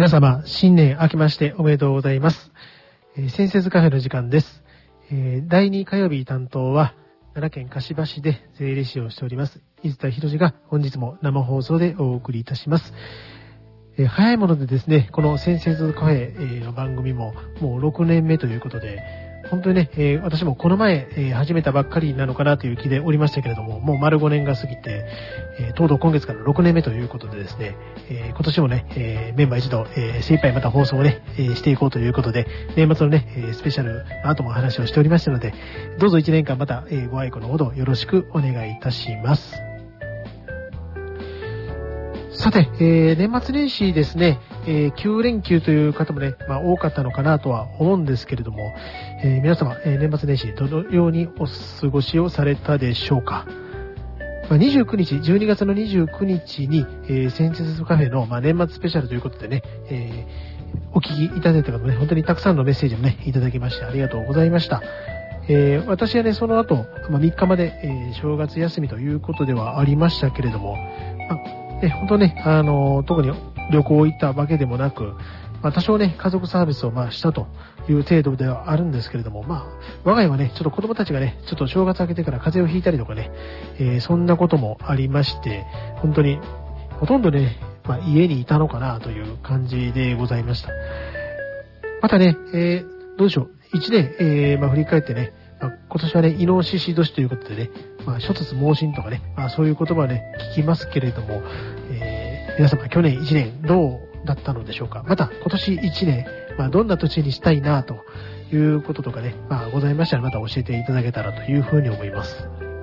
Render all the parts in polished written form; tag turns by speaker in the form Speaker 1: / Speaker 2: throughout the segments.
Speaker 1: 皆様、新年明けましておめでとうございます。先節カフェの時間です。第2火曜日担当は、奈良県香芝市で税理士をしております、伊豆田博が本日も生放送でお送りいたします。早いものでですね、この先節カフェの番組ももう6年目ということで、本当にね、私もこの前、始めたばっかりなのかなという気でおりましたけれども、もう丸5年が過ぎて、とうとう今月から6年目ということでですね、今年もね、メンバー一同、精一杯また放送をね、していこうということで、年末のね、スペシャル後も話をしておりましたので、どうぞ1年間また、ご愛顧のほどよろしくお願いいたします。さて、年末年始ですね、9連休という方もね、多かったのかなとは思うんですけれども、皆様、年末年始どのようにお過ごしをされたでしょうか。29日、12月の29日に、先日カフェの、年末スペシャルということでね、お聞きいただいた方もね、本当にたくさんのメッセージをね、いただきましてありがとうございました。私はね、その後、3日まで、正月休みということではありましたけれども、本当ね、特に旅行行ったわけでもなく、多少ね、家族サービスをしたという程度ではあるんですけれども、我が家はね、ちょっと子供たちがね、ちょっと正月明けてから風邪をひいたりとかね、そんなこともありまして、本当に、ほとんどね、家にいたのかなという感じでございました。またね、どうでしょう、1年、振り返ってね、今年はね、イノシシ年ということでね、諸突猛進とかね、そういう言葉はね、聞きますけれども、皆様去年1年どうだったのでしょうか。また今年1年、どんな年にしたいなということとかね、ございましたらまた教えていただけたらというふうに思います。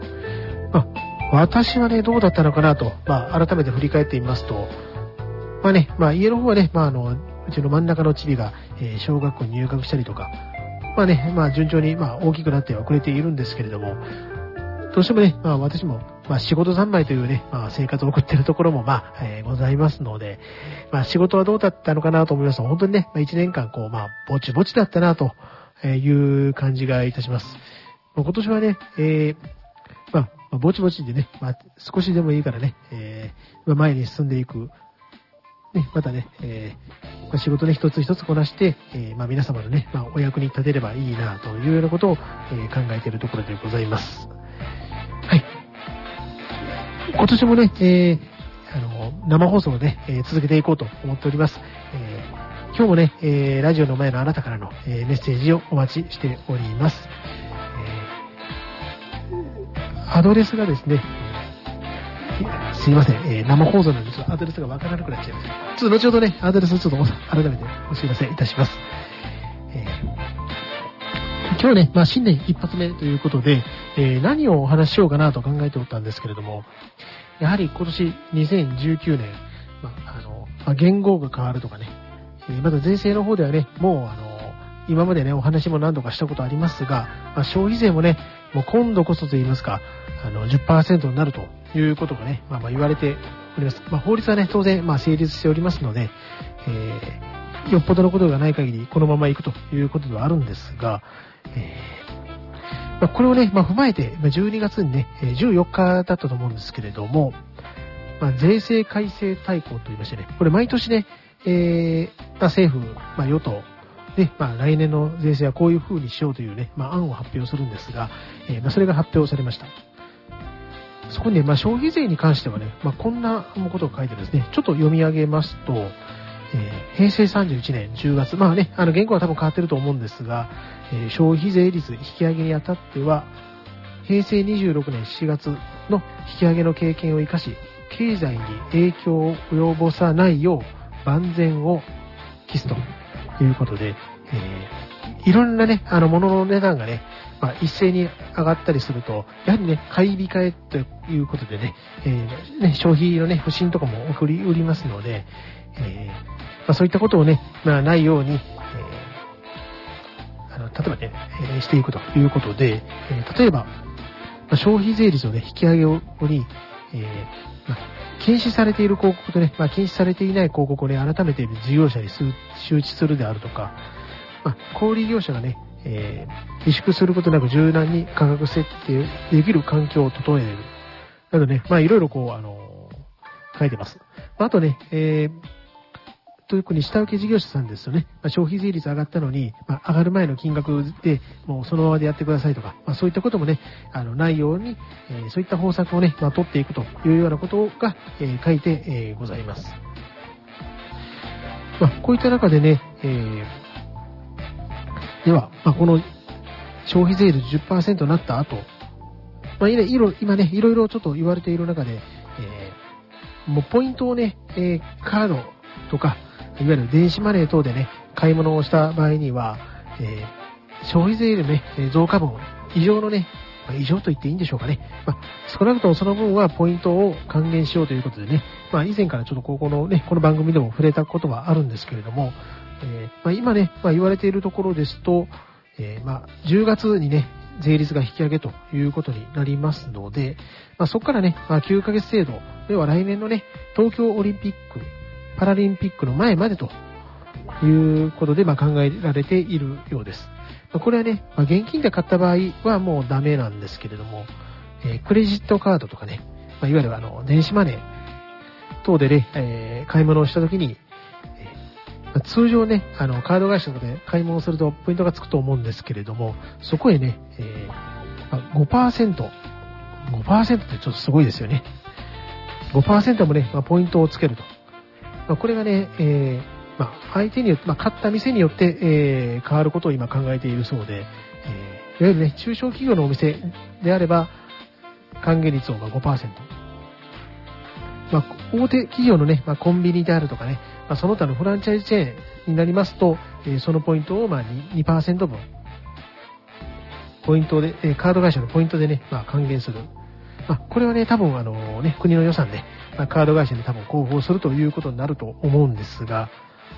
Speaker 1: 私はね、どうだったのかなと、改めて振り返ってみますと、家の方はね、うちの真ん中のチビが、小学校に入学したりとか、順調に、大きくなってはくれているんですけれども、どうしてもね、私も、仕事三昧というね、生活を送っているところも、ございますので、仕事はどうだったのかなと思いますと、本当にね、1年間、ぼちぼちだったな、という感じがいたします。今年はね、ぼちぼちでね、少しでもいいからね、前に進んでいく、またね、仕事ね、一つ一つこなして、皆様のね、お役に立てればいいな、というようなことを、考えているところでございます。はい。今年もね、生放送をね、続けていこうと思っております。今日もね、ラジオの前のあなたからの、メッセージをお待ちしております。アドレスがですね、すいません、生放送なんでちょっとアドレスがわからなくなっちゃいました。ちょっと後ほどね、アドレスをちょっと改めてお知らせいたします。今日ね、新年一発目ということで、何をお話ししようかなと考えておったんですけれども、やはり今年2019年、元号が変わるとかね、また税制の方ではね、もう今までね、お話も何度かしたことありますが、消費税もね、もう今度こそと言いますか、10% になるということがね、言われております。法律はね、当然、成立しておりますので、よっぽどのことがない限り、このまま行くということではあるんですが、これをね、踏まえて、12月にね、14日だったと思うんですけれども、税制改正大綱と言いましてね、これ毎年ね、政府、与党、で、来年の税制はこういう風にしようというね、案を発表するんですが、それが発表されました。そこにね、消費税に関してはね、こんなことが書いてですね、ちょっと読み上げますと、平成31年10月、原稿は多分変わってると思うんですが、消費税率引き上げにあたっては、平成26年7月の引き上げの経験を生かし、経済に影響を及ぼさないよう万全を期すということで、いろんなね、物の値段がね、一斉に上がったりすると、やはりね、買い控えということでね、消費のね、不振とかも起こりうりますので、そういったことをね、ないように、例えばね、していくということで、例えば、消費税率のね、引き上げに、禁止されている広告とね、禁止されていない広告をね、改めて事業者に周知するであるとか、小売業者がね、萎縮することなく柔軟に価格設定できる環境を整える。などね、いろいろ書いてます。あとね、 特に下請け事業者さんですとね、消費税率上がったのに、上がる前の金額でもうそのままでやってくださいとか、そういったこともね、ないように、そういった方策をね、取っていくというようなことが、書いて、ございます。こういった中でね、では、この消費税率 10% になった後、今ね、いろいろちょっと言われている中で、もうポイントをね、カードとか、いわゆる電子マネー等でね、買い物をした場合には、消費税のね、増加分、異常のね、異常と言っていいんでしょうかね。少なくともその分はポイントを還元しようということでね、以前からちょっとこの番組でも触れたことはあるんですけれども、今ね、言われているところですと、10月にね、税率が引き上げということになりますので、そこからね、9ヶ月制度、では来年のね、東京オリンピック、パラリンピックの前までということで、考えられているようです。これはね、現金で買った場合はもうダメなんですけれども、クレジットカードとかね、いわゆる電子マネー等でね、買い物をしたときに、通常ね、カード会社とかで買い物をするとポイントがつくと思うんですけれども、そこへね、5%ってちょっとすごいですよね。5% もね、ポイントをつけると。これがね、相手によって、買った店によって、変わることを今考えているそうで、いわゆるね、中小企業のお店であれば、還元率を5%。大手企業のね、コンビニであるとかね、その他のフランチャイズチェーンになりますと、そのポイントを2% 分、ポイントで、カード会社のポイントでね、還元する。これはね、多分国の予算で、カード会社に多分交付をするということになると思うんですが、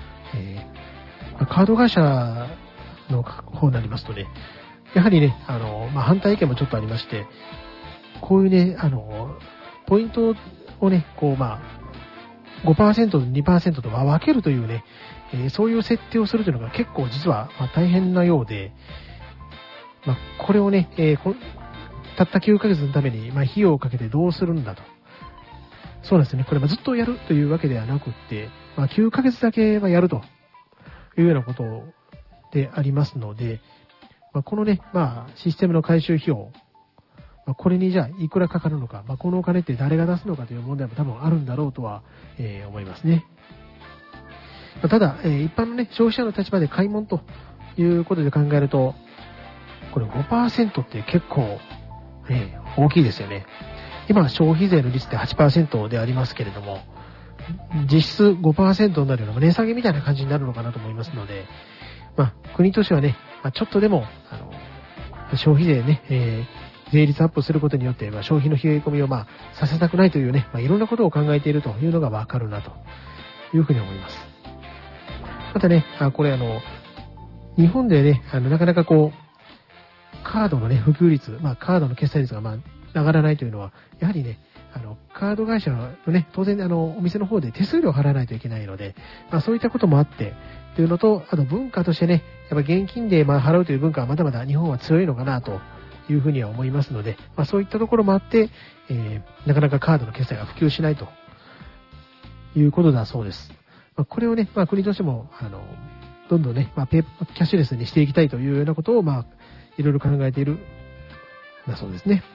Speaker 1: カード会社の方になりますとね、やはりね、反対意見もちょっとありまして、こういうね、ポイントをね、5% と 2% と分けるというね、そういう設定をするというのが結構実は大変なようで、これをね、たった9ヶ月のために費用をかけてどうするんだと。そうなんですね。これずっとやるというわけではなくって、9ヶ月だけはやるというようなことでありますので、このね、システムの回収費用、これにじゃあいくらかかるのか、このお金って誰が出すのかという問題も多分あるんだろうとは、思いますね。ただ、一般のね、消費者の立場で買い物ということで考えると、これ 5% って結構、大きいですよね。今消費税の率って 8% でありますけれども、実質 5% になるような値下げみたいな感じになるのかなと思いますので、国としてはね、ちょっとでも消費税ね、税率アップすることによって、消費の冷え込みをさせたくないというね、いろんなことを考えているというのがわかるなというふうに思います。またね、これ日本でね、なかなかカードのね、普及率、カードの決済率が上がらないというのは、やはりね、カード会社のね、当然お店の方で手数料を払わないといけないので、そういったこともあって、というのと、文化としてね、やっぱ現金で払うという文化はまだまだ日本は強いのかなというふうには思いますので、そういったところもあって、なかなかカードの決済が普及しないということだそうです。これをね、国としても、どんどんね、キャッシュレスにしていきたいというようなことを、いろいろ考えているだそうですね。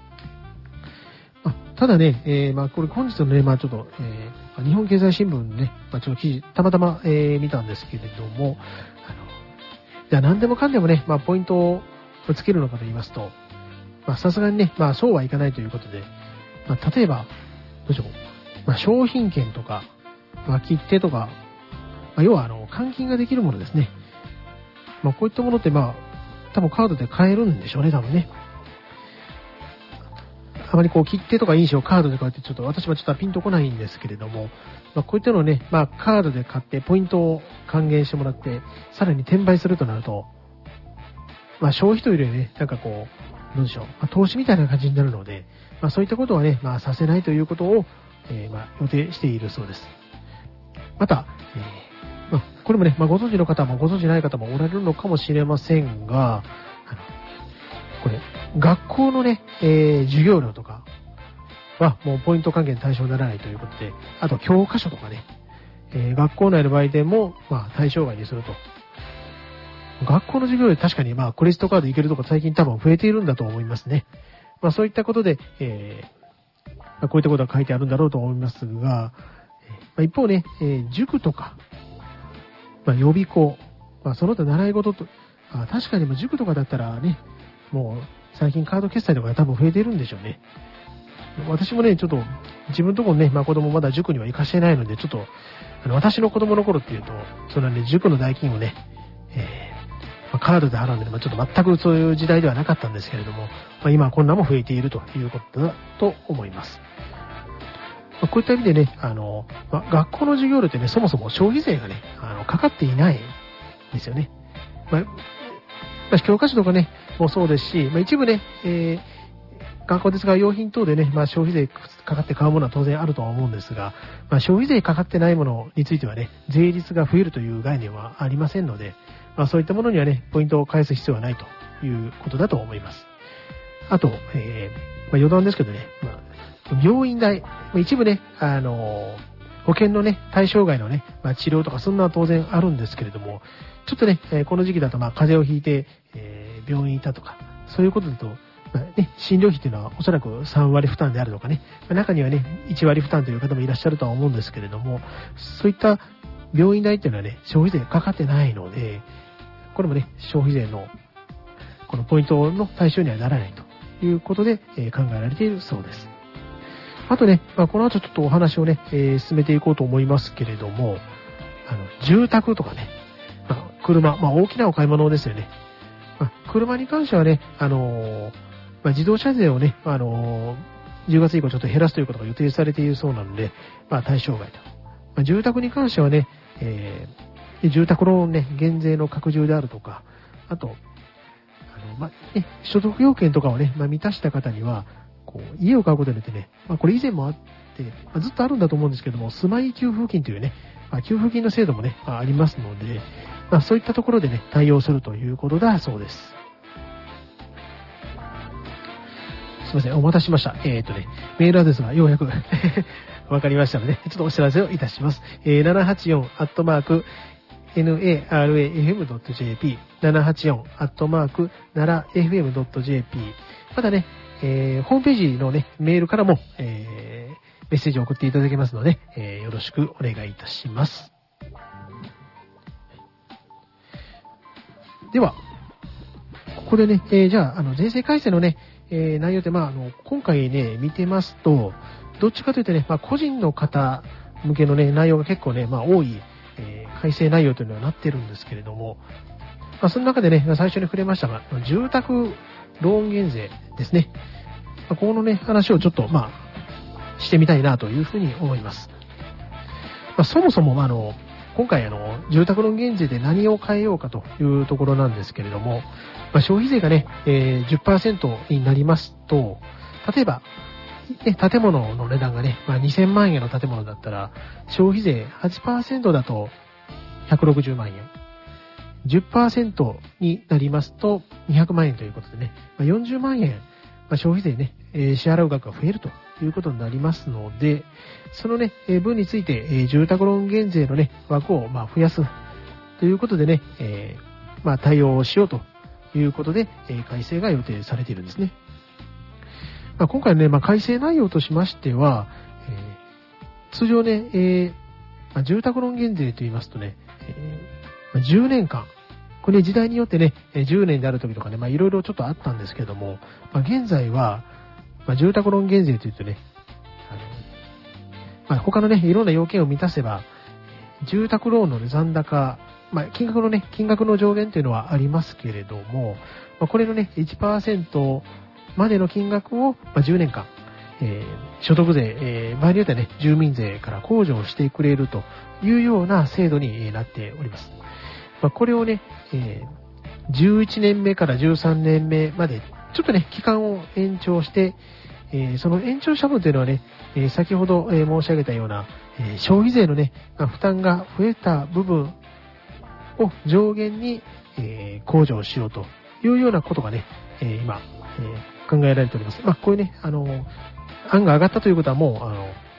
Speaker 1: ただね、これ本日のね、ちょっと、日本経済新聞ね、ちょっと記事、たまたま、見たんですけれども、じゃあ何でもかんでもね、ポイントをつけるのかと言いますと、さすがにね、そうはいかないということで、例えば、どうしよう、商品券とか、切手とか、要は換金ができるものですね。こういったものって多分カードで買えるんでしょうね、多分ね。あまり切手とか印象をカードで買って私もちょっとピンとこないんですけれども、こういったのをね、カードで買ってポイントを還元してもらって、さらに転売するとなると、消費というよりね、どうでしょう、投資みたいな感じになるので、そういったことはね、させないということを、予定しているそうです。また、これもね、ご存知の方もご存知ない方もおられるのかもしれませんが、これ、学校のね、授業料とかはもうポイント還元対象にならないということで、あと教科書とかね、 学校内の場合でも、対象外にすると。学校の授業で確かに、クレジットカードいけるとこ最近多分増えているんだと思いますね。そういったことで、こういったことが書いてあるんだろうと思いますが、一方ね、塾とか、予備校、その他習い事と、確かに塾とかだったらね、もう最近カード決済とか多分増えているんでしょうね。私もね、ちょっと自分のところね、子供まだ塾には行かしてないので、ちょっと、私の子供の頃っていうと、そのね、塾の代金をね、カードで払うんで、ちょっと全くそういう時代ではなかったんですけれども、今はこんなも増えているということだと思います。こういった意味でね、学校の授業料ってね、そもそも消費税がね、かかっていないんですよね。教科書とかね、もそうですし、一部ね、学校で使う用品等でね、消費税かかって買うものは当然あるとは思うんですが、消費税かかってないものについてはね、税率が増えるという概念はありませんので、そういったものにはね、ポイントを返す必要はないということだと思います。あと、余談ですけどね、病院代、一部ね、保険のね、対象外のね、治療とかそんなのは当然あるんですけれども、ちょっとね、この時期だと風邪をひいて、病院にいたとか、そういうことだと、診療費というのはおそらく3割負担であるとかね、中にはね、1割負担という方もいらっしゃるとは思うんですけれども、そういった病院代っていうのはね、消費税かかってないので、これもね、消費税のこのポイントの対象にはならないということで、考えられているそうです。あとね、この後ちょっとお話をね、進めていこうと思いますけれども、住宅とかね、車、大きなお買い物ですよね。車に関してはね、自動車税をね、10月以降ちょっと減らすということが予定されているそうなので、対象外と。住宅に関してはね、住宅ローンね、減税の拡充であるとか、あと、所得要件とかをね、満たした方には、家を買うことによってね、これ以前もあって、ずっとあるんだと思うんですけども、住まい給付金というね、給付金の制度もね、ありますので、そういったところでね、対応するということだそうです。すいません、お待たせしました。メールアドレスがようやくわかりましたので、ちょっとお知らせをいたします。784-narafm.jp、784-narafm.jp。またね、ホームページのね、メールからも、メッセージを送っていただけますので、よろしくお願いいたします。では、ここでね、じゃあ、税制改正のね、内容って、今回ね、見てますと、どっちかというとね、個人の方向けのね、内容が結構ね、多い、改正内容というのはなってるんですけれども、その中でね、最初に触れましたが、住宅ローン減税ですね。ここのね、話をちょっと、してみたいなというふうに思います。そもそも、今回住宅ローン減税で何を変えようかというところなんですけれども、消費税がね、10% になりますと、例えば、建物の値段がね、2000万円の建物だったら、消費税 8% だと160万円。10% になりますと200万円ということでね、40万円、消費税ね、支払う額が増えるということになりますので、そのね、分について、住宅ローン減税のね、枠を増やすということでね、対応をしようということで、改正が予定されているんですね。今回のね、改正内容としましては、通常ね、住宅ローン減税と言いますとね、10年間、これ時代によってね、10年である時とかね、いろいろちょっとあったんですけども、現在は、住宅ローン減税というとね、他のね、いろんな要件を満たせば、住宅ローンの、残高、金額の上限というのはありますけれども、これのね、1% までの金額を、10年間、所得税、場合によってはね、住民税から控除をしてくれるというような制度になっております。これをね、11年目から13年目まで、ちょっとね、期間を延長して、その延長した分というのはね、先ほど申し上げたような、消費税のね、負担が増えた部分を上限に、控除をしようというようなことがね、今、考えられております。こういうね、案が上がったということはもう、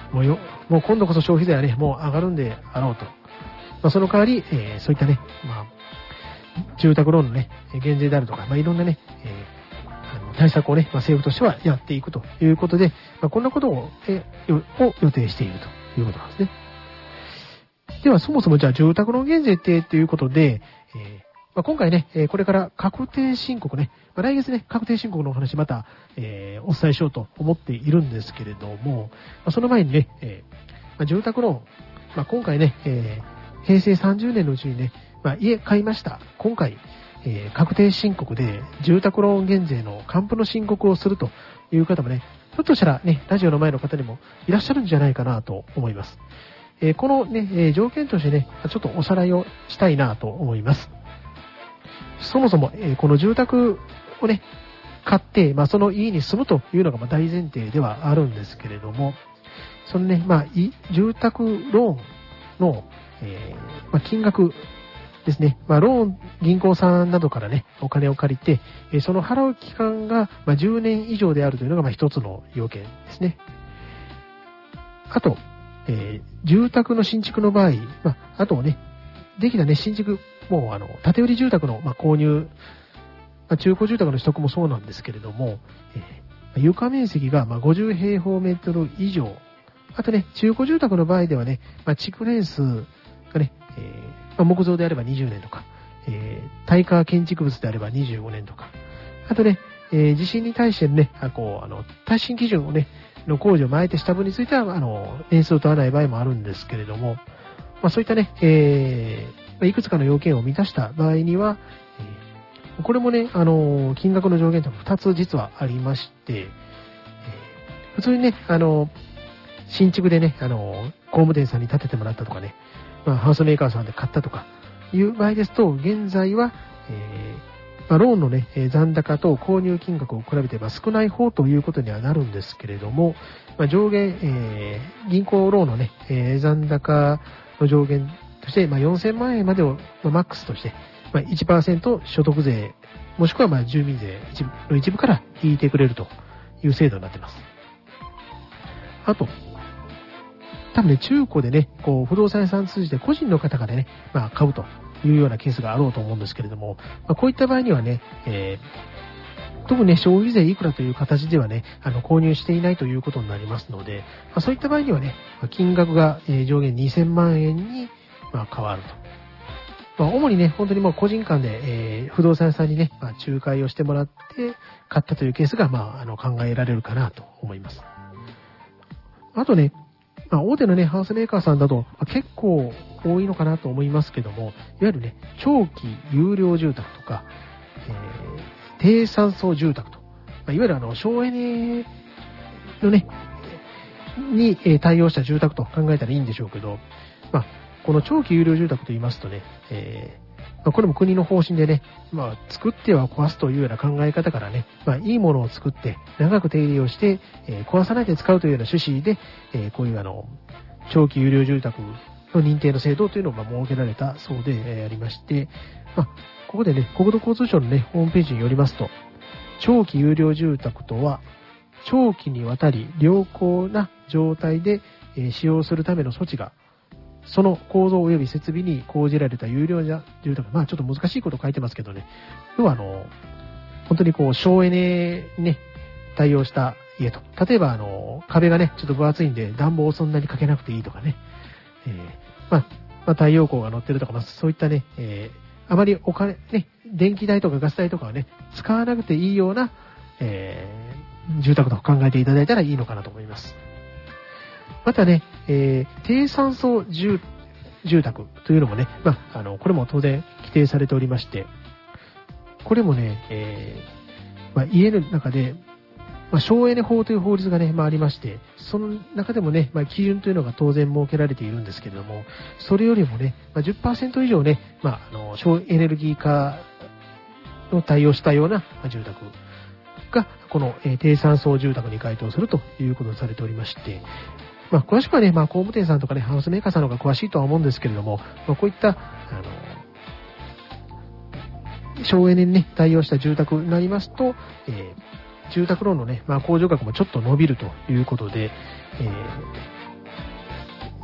Speaker 1: もう今度こそ消費税はね、もう上がるんであろうと。その代わり、そういったね、住宅ローンのね、減税であるとか、いろんなね、対策をね、政府としてはやっていくということで、こんなことを予定しているということなんですね。では、そもそもじゃあ住宅ローン減税ってということで、今回ね、これから確定申告ね、来月ね、確定申告のお話また、お伝えしようと思っているんですけれども、その前にね、住宅ローン、今回ね、平成30年のうちにね、家買いました。今回、確定申告で住宅ローン減税の還付の申告をするという方もね、ひょっとしたらね、ラジオの前の方にもいらっしゃるんじゃないかなと思います。このね、条件としてね、ちょっとおさらいをしたいなと思います。そもそも、この住宅をね、買って、その家に住むというのが大前提ではあるんですけれども、そのね、住宅ローンの、金額ですね、ローン、銀行さんなどからね、お金を借りて、その払う期間が10年以上であるというのが一つの要件ですね。あと、住宅の新築の場合、あとね、できたね、新築、もう建て売り住宅の購入、中古住宅の取得もそうなんですけれども、床面積が50平方メートル以上、あとね、中古住宅の場合ではね、築年数がね、木造であれば20年とか、耐火建築物であれば25年とか、あとね、地震に対してね、耐震基準をね、の工事を前手した分については、年数を問わない場合もあるんですけれども、そういったね、いくつかの要件を満たした場合には、これもね、金額の上限と2つ実はありまして、普通にね、新築でね、工務店さんに建ててもらったとかね、ハウスメーカーさんで買ったとかいう場合ですと、現在は、ローンのね、残高と購入金額を比べて少ない方ということにはなるんですけれども、上限、銀行ローンのね、残高の上限として、4000万円までを、マックスとして、1% 所得税、もしくは住民税の一部から引いてくれるという制度になっています。あと、多分ね、中古でね、不動産屋さん通じて個人の方がね、買うというようなケースがあろうと思うんですけれども、こういった場合にはね、特にね、消費税いくらという形ではね、購入していないということになりますので、そういった場合にはね、金額が上限2000万円に変わると。主にね、本当に個人間で、不動産屋さんにね、仲介をしてもらって買ったというケースが、考えられるかなと思います。あとね、大手のね、ハウスメーカーさんだと、結構多いのかなと思いますけども、いわゆるね、長期有料住宅とか、低酸素住宅と、いわゆる省エネのね、に対応した住宅と考えたらいいんでしょうけど、この長期有料住宅と言いますとね、これも国の方針でね、作っては壊すというような考え方からね、いいものを作って長く手入れをして、壊さないで使うというような趣旨で、こういう長期有料住宅の認定の制度というのが設けられたそうでありまして、ここでね、国土交通省のね、ホームページによりますと、長期有料住宅とは、長期にわたり良好な状態で使用するための措置が、その構造及び設備に講じられた有料住宅、ちょっと難しいこと書いてますけどね、要は本当に省エネにね、対応した家と。例えば壁がね、ちょっと分厚いんで暖房をそんなにかけなくていいとかね、太陽光が乗ってるとか、そういったね、あまりお金、ね、電気代とかガス代とかはね、使わなくていいような、住宅と考えていただいたらいいのかなと思います。またね、低酸素住宅というのもね、これも当然規定されておりまして、これもね、家の中で、省エネ法という法律がね、ありまして、その中でもね、基準というのが当然設けられているんですけれども、それよりもね、10% 以上ね、省エネルギー化の対応したような住宅が、この低酸素住宅に該当するということにされておりまして、詳しくはね、工務店さんとかね、ハウスメーカーさんの方が詳しいとは思うんですけれども、こういった、省エネにね、対応した住宅になりますと、住宅ローンのね、控除額もちょっと伸びるということで、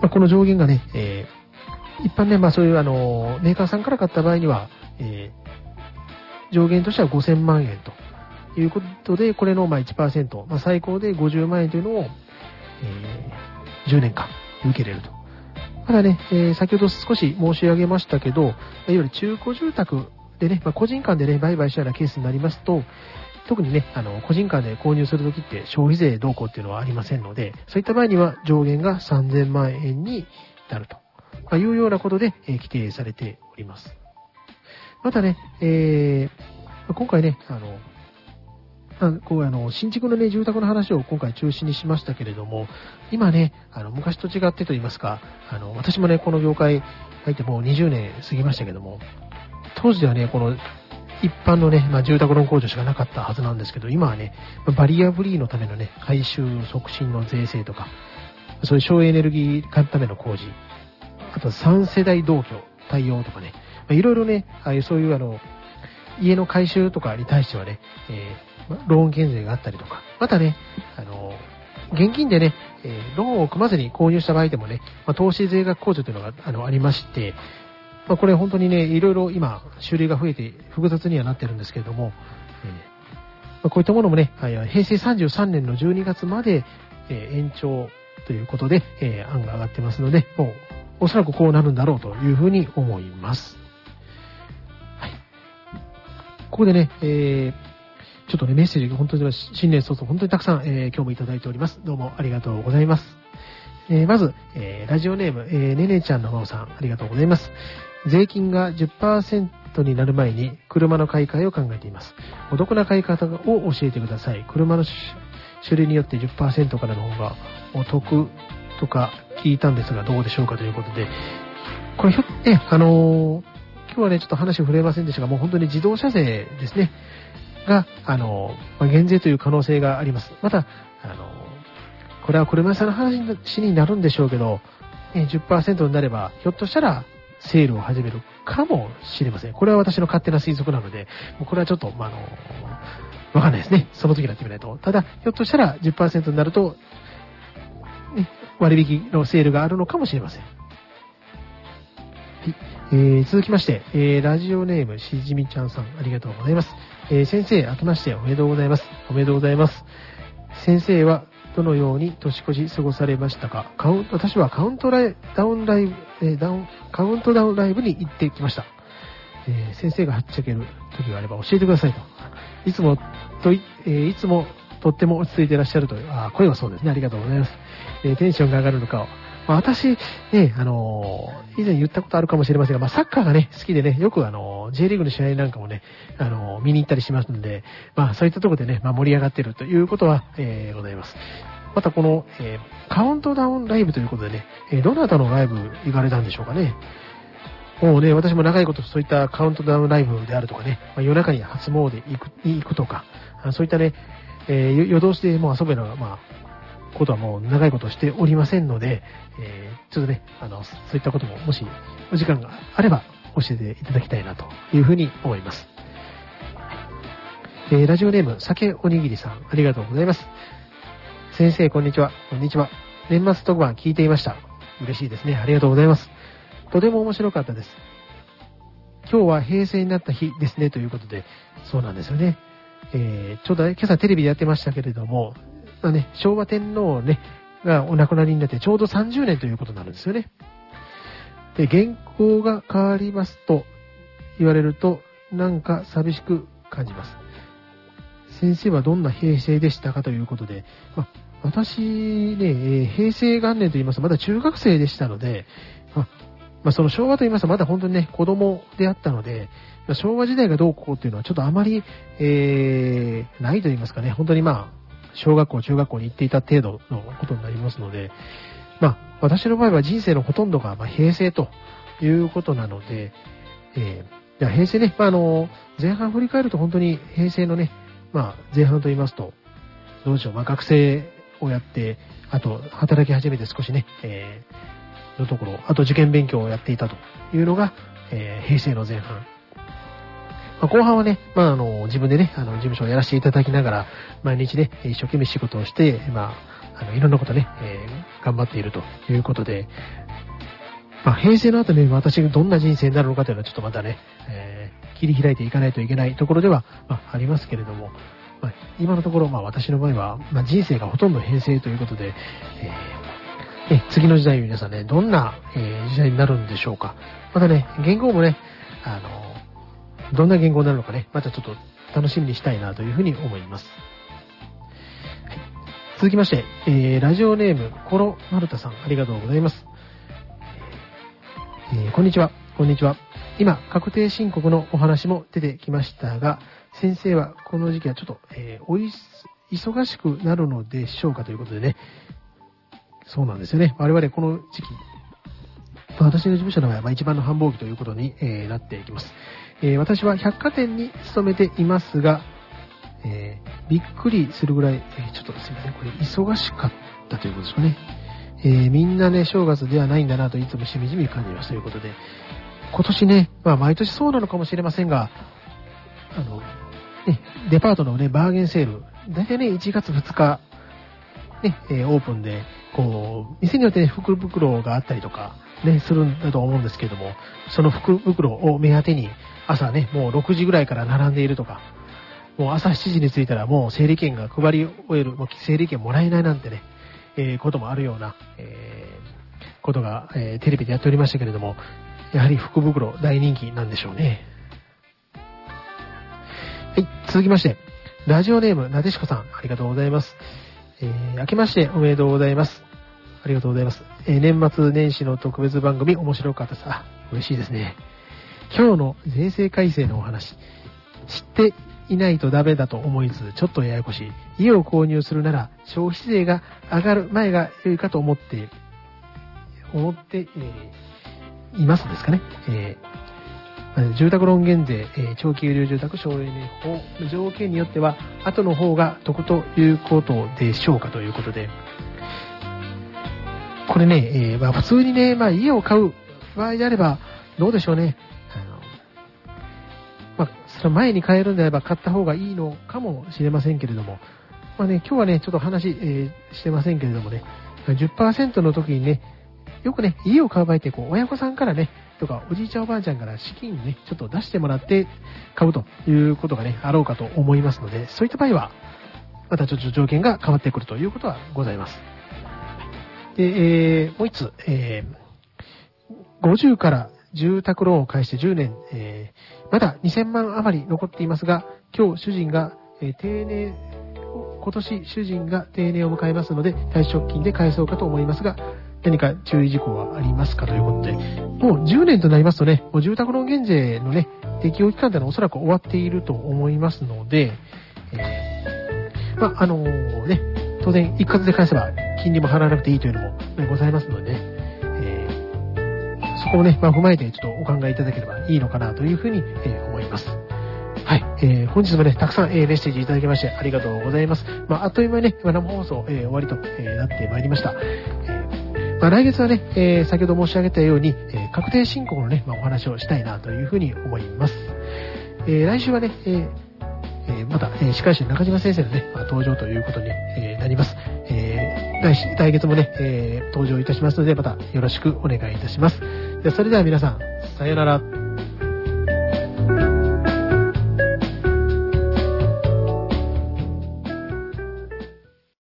Speaker 1: この上限がね、一般ね、そういうメーカーさんから買った場合には、上限としては5000万円ということで、これの1%、最高で50万円というのを、10年間受けれると。ただね、先ほど少し申し上げましたけど、いわゆる中古住宅でね、個人間でね、売買したようなケースになりますと、特にね、個人間で購入するときって消費税動向っていうのはありませんので、そういった場合には上限が3000万円になるというようなことで、規定されております。またね、今回ね、新築のね、住宅の話を今回中心にしましたけれども、今ね、昔と違ってと言いますか、私もね、この業界入ってもう20年過ぎましたけども、当時ではね、この一般のね、住宅ローン控除しかなかったはずなんですけど、今はね、バリアフリーのためのね、改修促進の税制とか、そういう省エネルギー化のための工事、あと3世代同居対応とかね、いろいろね、そういう家の改修とかに対してはね、ローン減税があったりとか、またね、現金でね、ローンを組まずに購入した場合でもね、投資税額控除というのがありまして、これ本当にね、いろいろ今、種類が増えて複雑にはなってるんですけれども、こういったものもね、平成33年の12月まで、延長ということで、案が上がってますので、もうおそらくこうなるんだろうというふうに思います。はい。ここでね、ちょっとね、メッセージが本当に新年早々本当にたくさん、今日もいただいております。どうもありがとうございます。まず、ラジオネーム、ねねちゃんのまおさん、ありがとうございます。税金が 10% になる前に車の買い替えを考えています。お得な買い方を教えてください。車の種類によって 10% からの方がお得とか聞いたんですがどうでしょうかということで、これね、今日はね、ちょっと話触れませんでしたが、もう本当に自動車税ですね。が、減税という可能性があります。また、これは車屋さんの話になるんでしょうけど、10% になれば、ひょっとしたら、セールを始めるかもしれません。これは私の勝手な推測なので、もうこれはちょっと、わかんないですね。その時になってみないと。ただ、ひょっとしたら 10% になると、ね、割引のセールがあるのかもしれません。はい。続きまして、ラジオネームしじみちゃんさん、ありがとうございます。先生、明けましておめでとうございます。おめでとうございます。先生はどのように年越し過ごされましたか？私はカウントダウンライブに行ってきました。先生がはっちゃける時があれば教えてくださいと。いつもとっても落ち着いていらっしゃるという、声はそうですね。ありがとうございます。テンションが上がるのかを。私、ね、以前言ったことあるかもしれませんが、サッカーがね、好きでね、よくJ リーグの試合なんかもね、見に行ったりしますので、そういったところでね、盛り上がっているということは、ございます。またこの、カウントダウンライブということでね、どなたのライブ行かれたんでしょうかね。もうね、私も長いことそういったカウントダウンライブであるとかね、夜中に初詣に行くとか、そういったね、夜通しでもう遊べるのが、ことはもう長いことしておりませんので、ちょっとね、そういったことももしお時間があれば教えていただきたいなというふうに思います。ラジオネーム、酒おにぎりさん、ありがとうございます。先生、こんにちは。こんにちは。年末特番聞いていました。嬉しいですね。ありがとうございます。とても面白かったです。今日は平成になった日ですね、ということで、そうなんですよね。ちょうど今朝テレビでやってましたけれども、昭和天皇ね、がお亡くなりになってちょうど30年ということになるんですよね。で、原稿が変わりますと言われると、なんか寂しく感じます。先生はどんな平成でしたかということで、私ね、平成元年と言いますとまだ中学生でしたので、その昭和と言いますとまだ本当にね、子供であったので、昭和時代がどうこうというのはちょっとあまり、ないと言いますかね、本当に小学校、中学校に行っていた程度のことになりますので、私の場合は人生のほとんどが平成ということなので、平成ね、前半振り返ると本当に平成のね、前半と言いますと、どうでしょう、学生をやって、あと働き始めて少しね、のところ、あと受験勉強をやっていたというのが、平成の前半。 後半はね、自分でね、事務所をやらせていただきながら、毎日ね、一生懸命仕事をして、いろんなことね、頑張っているということで、平成の後ね、私がどんな人生になるのかというのはちょっとまたね、切り開いていかないといけないところでは、ありますけれども、今のところ、私の場合は、人生がほとんど平成ということで、次の時代皆さんね、どんな、時代になるんでしょうか。またね、言語もね、どんな言語になるのかね、またちょっと楽しみにしたいなというふうに思います。はい、続きまして、ラジオネーム、コロマルタさん、ありがとうございます。こんにちは。こんにちは。今、確定申告のお話も出てきましたが、先生はこの時期はちょっと、忙しくなるのでしょうかということでね、そうなんですよね。我々この時期、私の事務所の場合は一番の繁忙期ということに、なっていきます。私は百貨店に勤めていますが、びっくりするぐらい、ちょっとすみません、これ忙しかったということですかね。みんなね、正月ではないんだなといつもしみじみ感じますということで、今年ね、毎年そうなのかもしれませんが、デパートのね、バーゲンセール、大体ね、1月2日、ね、オープンで、店によってね、福袋があったりとか、ね、するんだと思うんですけれども、その福袋を目当てに、朝ね、もう6時ぐらいから並んでいるとか、もう朝7時に着いたらもう整理券が配り終える、もう整理券もらえないなんてね、こともあるような、ことが、テレビでやっておりましたけれども、やはり福袋大人気なんでしょうね。はい、続きまして、ラジオネームなでしこさん、ありがとうございます。明けましておめでとうございます。ありがとうございます。年末年始の特別番組面白かったさ。嬉しいですね。今日の税制改正のお話、知っていないとダメだと思いつつ、ちょっとややこしい。家を購入するなら消費税が上がる前が良いかと思っていますですかね。住宅ローン減税、長期有料住宅省エネ法、条件によっては後の方が得ということでしょうかということで、これね、普通にね、家を買う場合であればどうでしょうね。その前に買えるんであれば買った方がいいのかもしれませんけれども、今日はね、ちょっと話、してませんけれどもね、10% の時にね、よくね、家を買う場合って親御さんからね、とかおじいちゃんおばあちゃんから資金ね、ちょっと出してもらって買うということがね、あろうかと思いますので、そういった場合は、またちょっと条件が変わってくるということはございます。で、もう一つ、50から住宅ローンを返して10年、まだ2000万余り残っていますが、今年主人が定年を迎えますので、退職金で返そうかと思いますが、何か注意事項はありますかということで、もう10年となりますとね、もう住宅ローン減税のね、適用期間というのはおそらく終わっていると思いますので、当然一括で返せば金利も払わなくていいというのも、ございますのでね、そこをね、踏まえてちょっとお考えいただければいいのかなというふうに、思います。はい、本日もね、たくさん、メッセージいただきましてありがとうございます。あっという間にね、生放送、終わりと、なってまいりました。来月はね、先ほど申し上げたように、確定申告のね、お話をしたいなというふうに思います。来週はね、また、司会者中島先生のね、登場ということに、なります。来月もね、登場いたしますので、またよろしくお願いいたします。それでは皆さん、さよなら。